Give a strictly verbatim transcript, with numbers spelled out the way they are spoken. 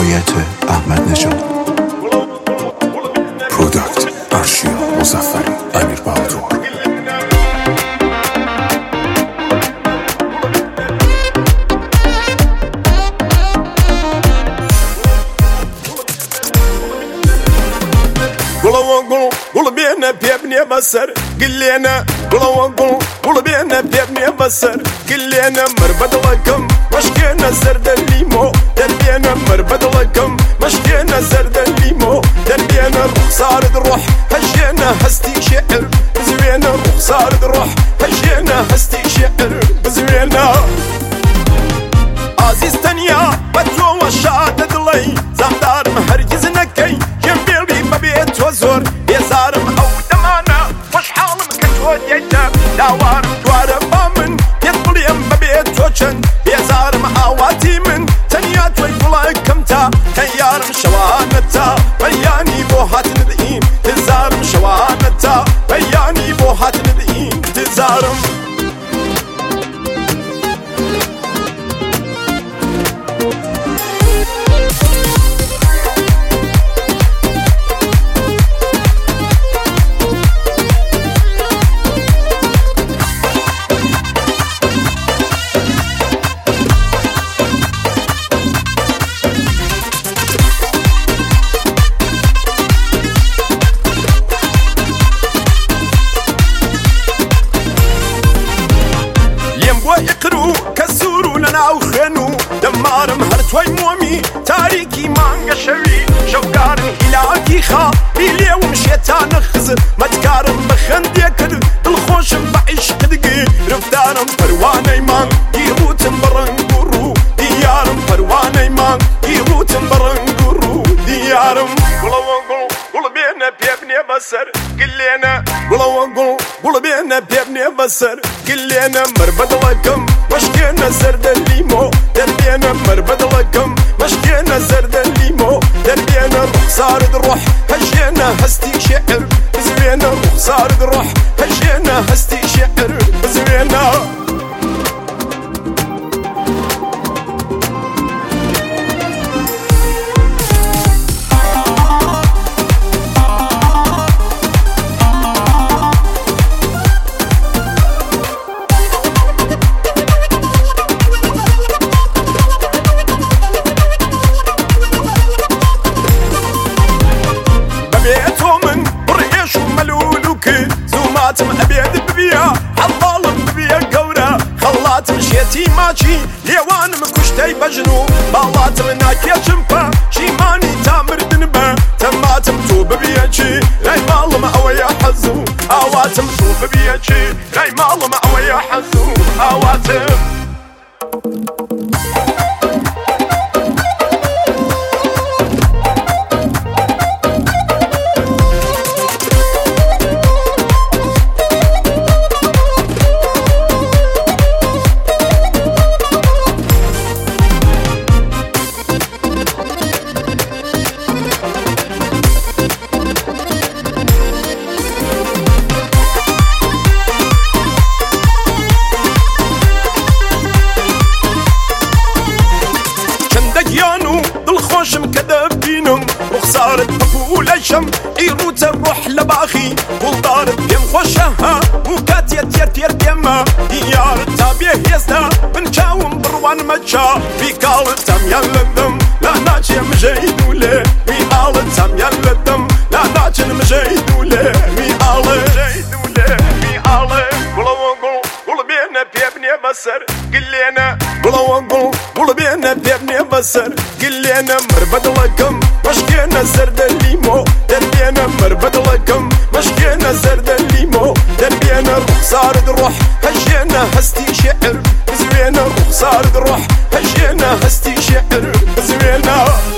روایت احمد نژاد، پروداکت ارشیا مظفری، امیر بهادر. قولوا قولوا بينا بيبني بسر قلينا قولوا قولوا قولوا بينا بيبني بسر قلينا مربد لكم مشكينا زرد الليمو دربينا مربد لكم مشكينا زرد الليمو دربينا روح صارد روح هجينا هستي شعر بزوينا روح صارد روح هجينا هستي شعر بزوينا عزيز تنيا بدلو وشاد دلي زمدار مهرجز نكي جنبيل بي ببيت وزور يزارم او دمانا وش حالم كتود يجب داوارم دوارم بامن يطبل يم ببيت وشن يزارم اواتي من تنيا توي بلاي كمتا تيارم شوانتا بياني بوهات ندئين تزارم شوانتا بياني بوهات ندئين تزارم يقرو كسورو لنا وخنو دمارم هرتوي مومي تاريكي مانغا شوي شوقارن هلاكي خا بيلي ومشيتان خزر متكارم بخندي كد الخوشم بعيش قدقي رفتارم پرواني مان يروتم برنگورو ديارم پرواني مان يروتم برنگورو ديارم قولوا قولوا قولوا بينا بيبني بسر قلينا قولوا قولوا قولوا بينا بيبني بسر قلينا مربد لكم مشكينا زرد الليمو دربينا مربد لكم مشكينا زرد الليمو دربينا روح صارد روح هجينا هستي شعر بزوينا روح صارد روح هجينا هستي شعر بزوينا زوماتم أبيد ببيا حظالم ببيا قورا خلاتم شيتي ماشي ليوانم كشتي بجنو بالاتم ناكيا شمبا شيماني تامر دنبا تماتم تو ببيا شي راي مالم أويا حزو آواتم تو ببيا شي راي مالم أويا حزو آواتم خوشم كذب بينهم وخسارة بقول الشم إيروت الروح لباخي والضارب يم خوشها وكاتية تير تير بيما ديار التابيه يستا بنشاوم بروان مجا في قال التام يلدم لا ناجي مجيد ولا في قال التام يلدم لا ناجي مجيد ولا في قال مجيد ولا في قال قولوا قولوا قولوا بينا بيبني بسر قلينا قولوا قولوا قولوا بينا بيبني بسر قلينا مربد لكم مشكينا زرد الليمو دربينا مربد لكم مشكينا زرد الليمو دربينا روح صارد روح هجينا هستي شعر بزوينا روح صارد روح هجينا هستي شعر بزوينا